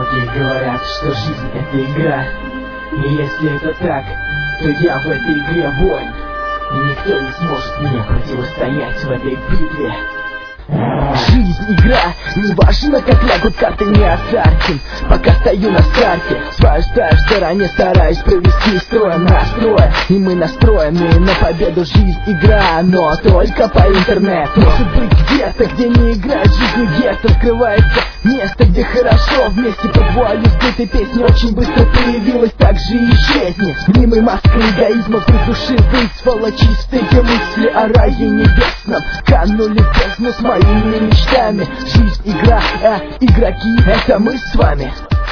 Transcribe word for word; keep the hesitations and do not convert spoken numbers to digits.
Многие говорят, что жизнь — это игра. И если это так, то я в этой игре воин, и никто не сможет мне противостоять в этой битве. Жизнь — игра, не важно, как лягут карты, не азартен. Пока стою на старте, свою стаю в стороне стараюсь провести строем настроя. И мы настроены на победу. Жизнь — игра, но только по интернету. Может быть где-то, где не играет жизнь гетто, скрывается место, где хорошо. Вместе под вуалью скрытой песни очень быстро появилась, так же и исчезнет. Мнимой маской эгоизма вдруг души вызвала чистые мысли о рае небесном. Канули в бездну с моими мечтами. Жизнь — игра, а игроки — это мы с вами.